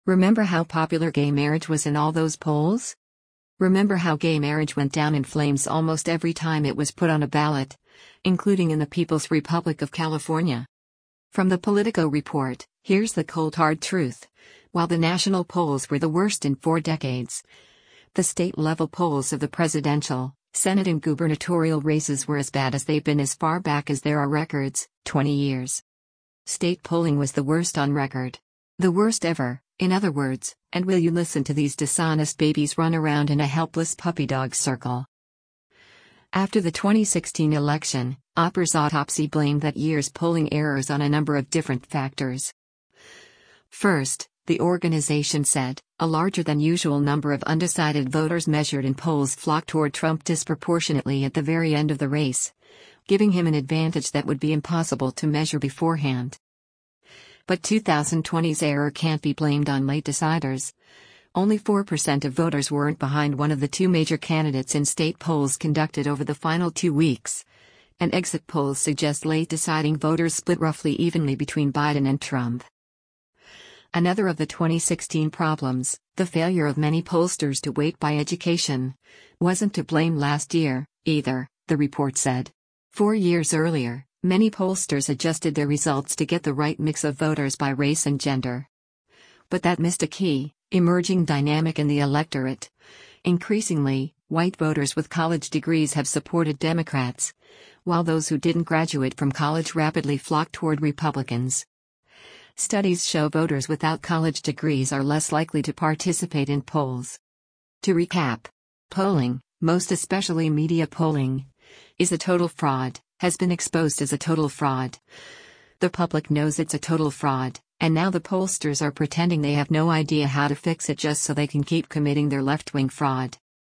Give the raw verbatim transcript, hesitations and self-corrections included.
Remember how popular gay marriage was in all those polls? Remember how gay marriage went down in flames almost every time it was put on a ballot, including in the People's Republic of California? From the Politico report, here's the cold hard truth. While the national polls were the worst in four decades, the state-level polls of the presidential, Senate and gubernatorial races were as bad as they've been as far back as there are records, twenty years. State polling was the worst on record. The worst ever, in other words, and will you listen to these dishonest babies run around in a helpless puppy dog circle? After the twenty sixteen election, Opper's autopsy blamed that year's polling errors on a number of different factors. First, the organization said, a larger than usual number of undecided voters measured in polls flocked toward Trump disproportionately at the very end of the race, giving him an advantage that would be impossible to measure beforehand. But twenty twenty's error can't be blamed on late deciders. Only four percent of voters weren't behind one of the two major candidates in state polls conducted over the final two weeks. And exit polls suggest late deciding voters split roughly evenly between Biden and Trump. Another of the twenty sixteen problems, the failure of many pollsters to weight by education, wasn't to blame last year, either, the report said. Four years earlier, many pollsters adjusted their results to get the right mix of voters by race and gender. But that missed a key, emerging dynamic in the electorate. Increasingly, white voters with college degrees have supported Democrats, while those who didn't graduate from college rapidly flocked toward Republicans. Studies show voters without college degrees are less likely to participate in polls. To recap, polling, most especially media polling, is a total fraud, has been exposed as a total fraud. The public knows it's a total fraud, and now the pollsters are pretending they have no idea how to fix it just so they can keep committing their left-wing fraud.